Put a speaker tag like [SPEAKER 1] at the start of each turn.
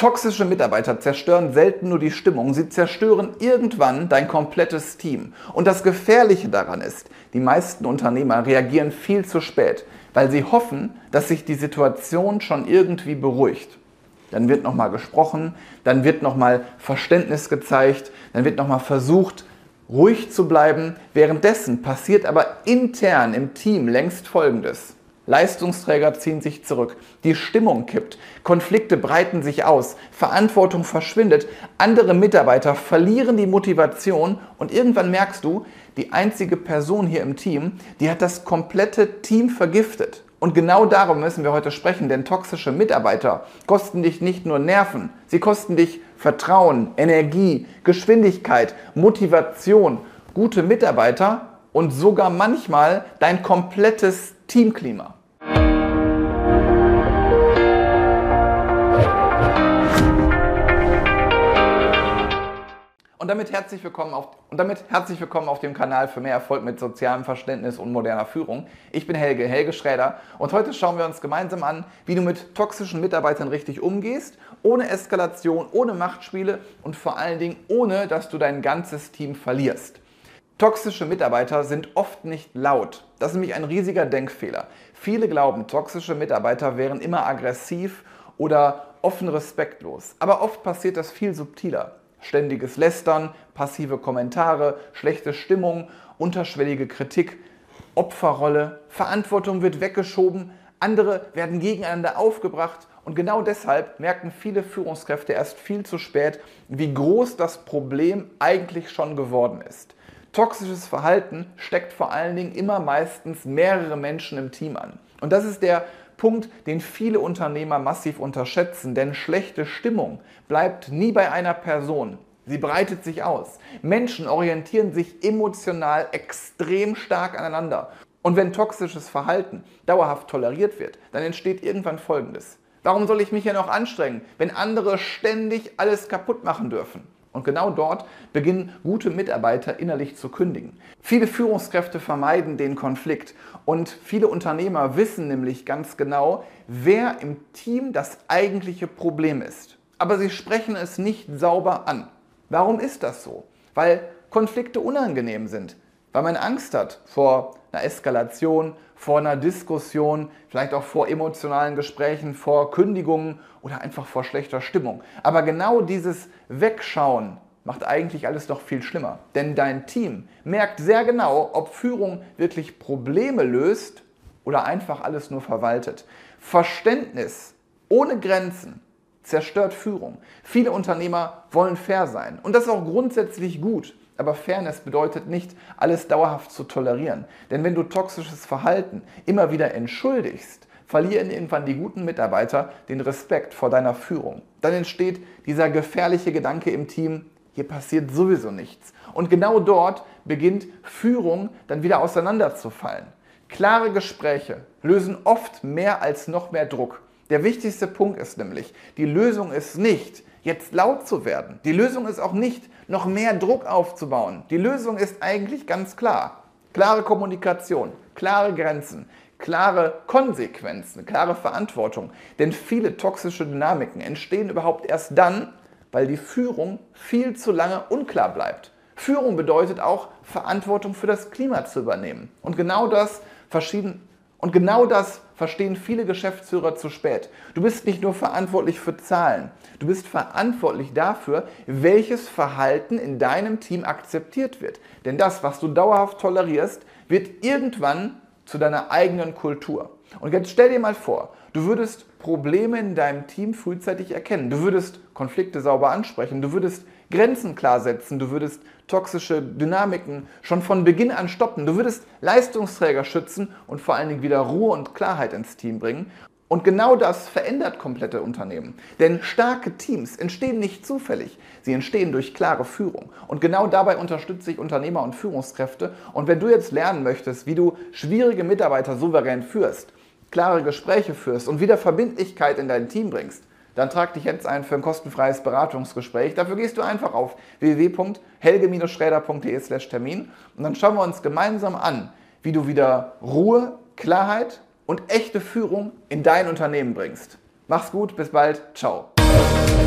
[SPEAKER 1] Toxische Mitarbeiter zerstören selten nur die Stimmung, sie zerstören irgendwann dein komplettes Team. Und das Gefährliche daran ist, die meisten Unternehmer reagieren viel zu spät, weil sie hoffen, dass sich die Situation schon irgendwie beruhigt. Dann wird nochmal gesprochen, dann wird nochmal Verständnis gezeigt, dann wird nochmal versucht, ruhig zu bleiben. Währenddessen passiert aber intern im Team längst Folgendes. Leistungsträger ziehen sich zurück, die Stimmung kippt, Konflikte breiten sich aus, Verantwortung verschwindet, andere Mitarbeiter verlieren die Motivation und irgendwann merkst du, die einzige Person hier im Team, die hat das komplette Team vergiftet. Und genau darum müssen wir heute sprechen, denn toxische Mitarbeiter kosten dich nicht nur Nerven, sie kosten dich Vertrauen, Energie, Geschwindigkeit, Motivation, gute Mitarbeiter und sogar manchmal dein komplettes Teamklima. Und damit herzlich willkommen auf dem Kanal für mehr Erfolg mit sozialem Verständnis und moderner Führung. Ich bin Helge Schräder und heute schauen wir uns gemeinsam an, wie du mit toxischen Mitarbeitern richtig umgehst, ohne Eskalation, ohne Machtspiele und vor allen Dingen ohne, dass du dein ganzes Team verlierst. Toxische Mitarbeiter sind oft nicht laut. Das ist nämlich ein riesiger Denkfehler. Viele glauben, toxische Mitarbeiter wären immer aggressiv oder offen respektlos. Aber oft passiert das viel subtiler. Ständiges Lästern, passive Kommentare, schlechte Stimmung, unterschwellige Kritik, Opferrolle, Verantwortung wird weggeschoben, andere werden gegeneinander aufgebracht und genau deshalb merken viele Führungskräfte erst viel zu spät, wie groß das Problem eigentlich schon geworden ist. Toxisches Verhalten steckt vor allen Dingen immer meistens mehrere Menschen im Team an. Und das ist der Punkt, den viele Unternehmer massiv unterschätzen, denn schlechte Stimmung bleibt nie bei einer Person. Sie breitet sich aus. Menschen orientieren sich emotional extrem stark aneinander. Und wenn toxisches Verhalten dauerhaft toleriert wird, dann entsteht irgendwann Folgendes. Warum soll ich mich ja noch anstrengen, wenn andere ständig alles kaputt machen dürfen? Und genau dort beginnen gute Mitarbeiter innerlich zu kündigen. Viele Führungskräfte vermeiden den Konflikt und viele Unternehmer wissen nämlich ganz genau, wer im Team das eigentliche Problem ist. Aber sie sprechen es nicht sauber an. Warum ist das so? Weil Konflikte unangenehm sind, weil man Angst hat vor einer Eskalation, vor einer Diskussion, vielleicht auch vor emotionalen Gesprächen, vor Kündigungen oder einfach vor schlechter Stimmung. Aber genau dieses Wegschauen macht eigentlich alles noch viel schlimmer. Denn dein Team merkt sehr genau, ob Führung wirklich Probleme löst oder einfach alles nur verwaltet. Verständnis ohne Grenzen zerstört Führung. Viele Unternehmer wollen fair sein und das ist auch grundsätzlich gut. Aber Fairness bedeutet nicht, alles dauerhaft zu tolerieren. Denn wenn du toxisches Verhalten immer wieder entschuldigst, verlieren irgendwann die guten Mitarbeiter den Respekt vor deiner Führung. Dann entsteht dieser gefährliche Gedanke im Team, hier passiert sowieso nichts. Und genau dort beginnt Führung dann wieder auseinanderzufallen. Klare Gespräche lösen oft mehr als noch mehr Druck. Der wichtigste Punkt ist nämlich, die Lösung ist nicht, jetzt laut zu werden. Die Lösung ist auch nicht, noch mehr Druck aufzubauen. Die Lösung ist eigentlich ganz klar. Klare Kommunikation, klare Grenzen, klare Konsequenzen, klare Verantwortung. Denn viele toxische Dynamiken entstehen überhaupt erst dann, weil die Führung viel zu lange unklar bleibt. Führung bedeutet auch, Verantwortung für das Klima zu übernehmen. Und genau das verstehen viele Geschäftsführer zu spät. Du bist nicht nur verantwortlich für Zahlen, du bist verantwortlich dafür, welches Verhalten in deinem Team akzeptiert wird. Denn das, was du dauerhaft tolerierst, wird irgendwann zu deiner eigenen Kultur. Und jetzt stell dir mal vor, du würdest Probleme in deinem Team frühzeitig erkennen, du würdest Konflikte sauber ansprechen, du würdest Grenzen klar setzen, du würdest toxische Dynamiken schon von Beginn an stoppen, du würdest Leistungsträger schützen und vor allen Dingen wieder Ruhe und Klarheit ins Team bringen. Und genau das verändert komplette Unternehmen. Denn starke Teams entstehen nicht zufällig, sie entstehen durch klare Führung. Und genau dabei unterstütze ich Unternehmer und Führungskräfte. Und wenn du jetzt lernen möchtest, wie du schwierige Mitarbeiter souverän führst, klare Gespräche führst und wieder Verbindlichkeit in dein Team bringst, dann trag dich jetzt ein für ein kostenfreies Beratungsgespräch. Dafür gehst du einfach auf www.helge-schräder.de/Termin und dann schauen wir uns gemeinsam an, wie du wieder Ruhe, Klarheit und echte Führung in dein Unternehmen bringst. Mach's gut, bis bald, ciao.